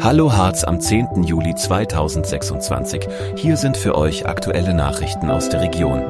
Hallo Harz am 10. Juli 2026. Hier sind für euch aktuelle Nachrichten aus der Region.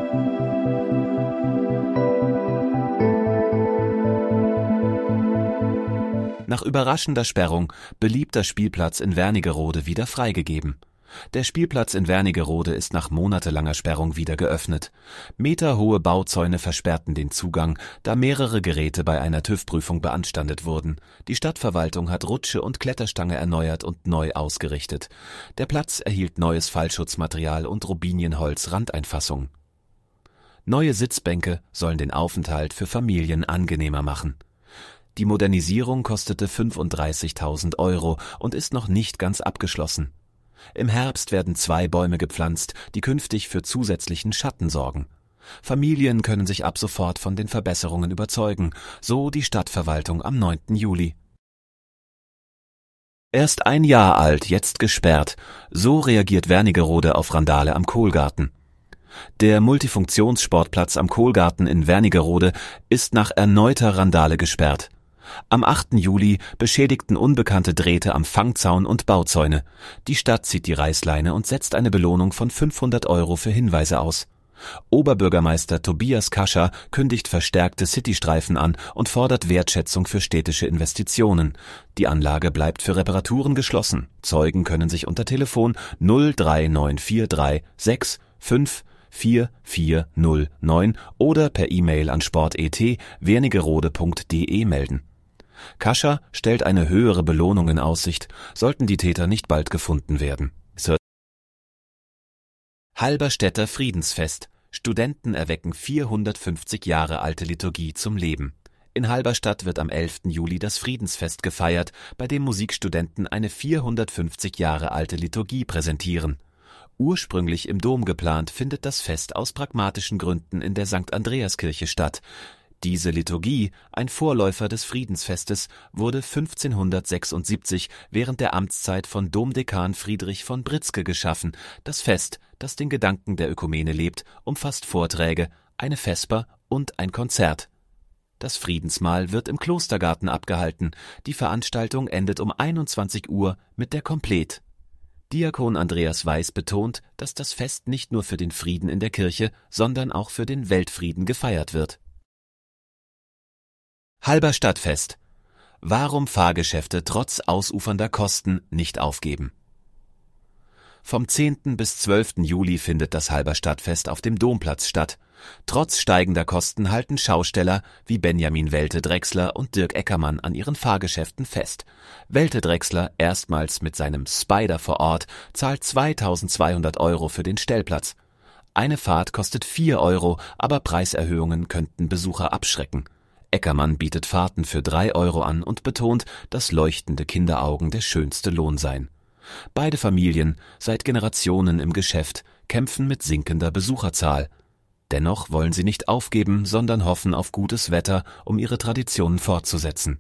Nach überraschender Sperrung beliebter Spielplatz in Wernigerode wieder freigegeben. Der Spielplatz in Wernigerode ist nach monatelanger Sperrung wieder geöffnet. Meterhohe Bauzäune versperrten den Zugang, da mehrere Geräte bei einer TÜV-Prüfung beanstandet wurden. Die Stadtverwaltung hat Rutsche und Kletterstange erneuert und neu ausgerichtet. Der Platz erhielt neues Fallschutzmaterial und Robinienholz-Randeinfassung. Neue Sitzbänke sollen den Aufenthalt für Familien angenehmer machen. Die Modernisierung kostete 35.000 € und ist noch nicht ganz abgeschlossen. Im Herbst werden 2 Bäume gepflanzt, die künftig für zusätzlichen Schatten sorgen. Familien können sich ab sofort von den Verbesserungen überzeugen, so die Stadtverwaltung am 9. Juli. Erst 1 Jahr alt, jetzt gesperrt. So reagiert Wernigerode auf Randale am Kohlgarten. Der Multifunktionssportplatz am Kohlgarten in Wernigerode ist nach erneuter Randale gesperrt. Am 8. Juli beschädigten unbekannte Drähte am Fangzaun und Bauzäune. Die Stadt zieht die Reißleine und setzt eine Belohnung von 500 € für Hinweise aus. Oberbürgermeister Tobias Kascher kündigt verstärkte Citystreifen an und fordert Wertschätzung für städtische Investitionen. Die Anlage bleibt für Reparaturen geschlossen. Zeugen können sich unter Telefon 03943 65 4409 oder per E-Mail an sport@wernigerode.de melden. Kascher stellt eine höhere Belohnung in Aussicht, sollten die Täter nicht bald gefunden werden. Halberstädter Friedensfest. Studenten erwecken 450 Jahre alte Liturgie zum Leben. In Halberstadt wird am 11. Juli das Friedensfest gefeiert, bei dem Musikstudenten eine 450 Jahre alte Liturgie präsentieren. Ursprünglich im Dom geplant, findet das Fest aus pragmatischen Gründen in der St. Andreaskirche statt. Diese Liturgie, ein Vorläufer des Friedensfestes, wurde 1576 während der Amtszeit von Domdekan Friedrich von Britzke geschaffen. Das Fest, das den Gedanken der Ökumene lebt, umfasst Vorträge, eine Vesper und ein Konzert. Das Friedensmahl wird im Klostergarten abgehalten. Die Veranstaltung endet um 21 Uhr mit der Komplet. Diakon Andreas Weiß betont, dass das Fest nicht nur für den Frieden in der Kirche, sondern auch für den Weltfrieden gefeiert wird. Halberstadtfest. Warum Fahrgeschäfte trotz ausufernder Kosten nicht aufgeben? Vom 10. bis 12. Juli findet das Halberstadtfest auf dem Domplatz statt. Trotz steigender Kosten halten Schausteller wie Benjamin Welte-Drechsler und Dirk Eckermann an ihren Fahrgeschäften fest. Welte-Drechsler, erstmals mit seinem Spider vor Ort, zahlt 2.200 € für den Stellplatz. Eine Fahrt kostet 4 €, aber Preiserhöhungen könnten Besucher abschrecken. Eckermann bietet Fahrten für 3 € an und betont, dass leuchtende Kinderaugen der schönste Lohn seien. Beide Familien, seit Generationen im Geschäft, kämpfen mit sinkender Besucherzahl. Dennoch wollen sie nicht aufgeben, sondern hoffen auf gutes Wetter, um ihre Traditionen fortzusetzen.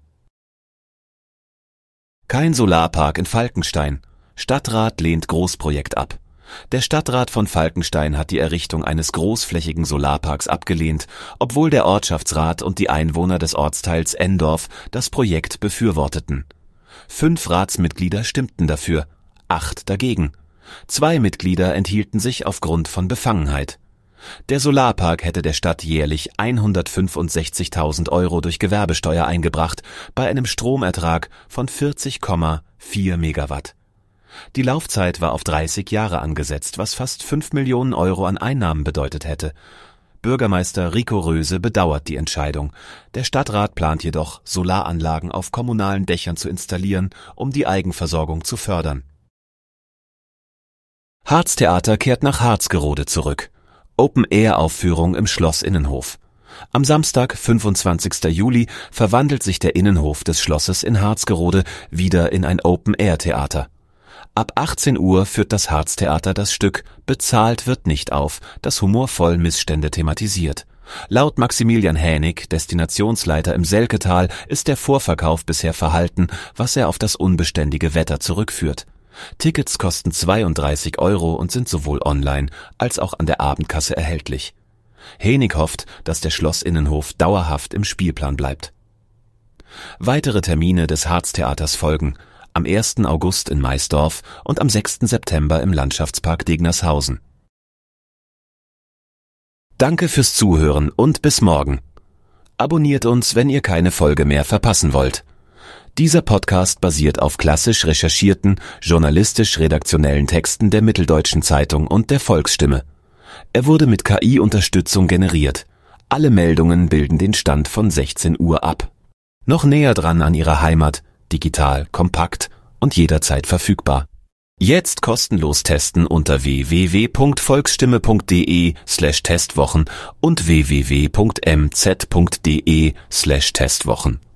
Kein Solarpark in Falkenstein. Stadtrat lehnt Großprojekt ab. Der Stadtrat von Falkenstein hat die Errichtung eines großflächigen Solarparks abgelehnt, obwohl der Ortschaftsrat und die Einwohner des Ortsteils Endorf das Projekt befürworteten. 5 Ratsmitglieder stimmten dafür, 8 dagegen. 2 Mitglieder enthielten sich aufgrund von Befangenheit. Der Solarpark hätte der Stadt jährlich 165.000 € durch Gewerbesteuer eingebracht, bei einem Stromertrag von 40,4 Megawatt. Die Laufzeit war auf 30 Jahre angesetzt, was fast 5 Millionen € an Einnahmen bedeutet hätte. Bürgermeister Rico Röse bedauert die Entscheidung. Der Stadtrat plant jedoch, Solaranlagen auf kommunalen Dächern zu installieren, um die Eigenversorgung zu fördern. Harztheater kehrt nach Harzgerode zurück. Open-Air-Aufführung im Schloss Innenhof. Am Samstag, 25. Juli, verwandelt sich der Innenhof des Schlosses in Harzgerode wieder in ein Open-Air-Theater. Ab 18 Uhr führt das Harztheater das Stück Bezahlt wird nicht auf, das humorvoll Missstände thematisiert. Laut Maximilian Hänig, Destinationsleiter im Selketal, ist der Vorverkauf bisher verhalten, was er auf das unbeständige Wetter zurückführt. Tickets kosten 32 € und sind sowohl online als auch an der Abendkasse erhältlich. Hänig hofft, dass der Schlossinnenhof dauerhaft im Spielplan bleibt. Weitere Termine des Harztheaters folgen. am 1. August in Maisdorf und am 6. September im Landschaftspark Degnershausen. Danke fürs Zuhören und bis morgen. Abonniert uns, wenn ihr keine Folge mehr verpassen wollt. Dieser Podcast basiert auf klassisch recherchierten, journalistisch-redaktionellen Texten der Mitteldeutschen Zeitung und der Volksstimme. Er wurde mit KI-Unterstützung generiert. Alle Meldungen bilden den Stand von 16 Uhr ab. Noch näher dran an Ihrer Heimat, digital, kompakt und jederzeit verfügbar. Jetzt kostenlos testen unter www.volksstimme.de/Testwochen und www.mz.de/Testwochen.